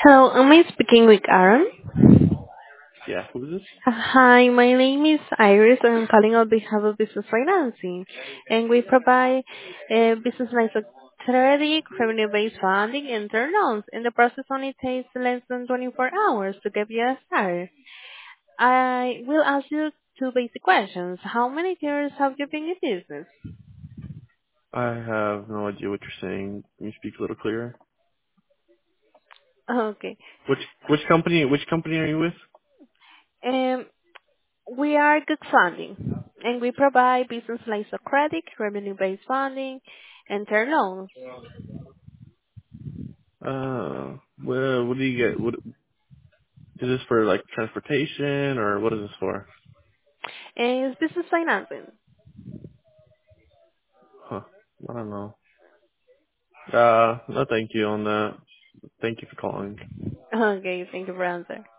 Hello, am I speaking with Aaron? Yeah, who's this? Hi, my name is Iris and I'm calling on behalf of Business Financing. And we provide business lines of credit, revenue-based funding, and term loans. And the process only takes less than 24 hours to get you started. I will ask you two basic questions. How many years have you been in business? I have no idea what you're saying. Can you speak a little clearer? Okay. Which company are you with? Um, we are good funding, and we provide business lines of credit, revenue-based funding, and term loans. Well, what do you get? What is this for? Like transportation, or what is this for? And it's business financing. Huh? I don't know. No, thank you on that. Thank you for calling. Okay, thank you for answer.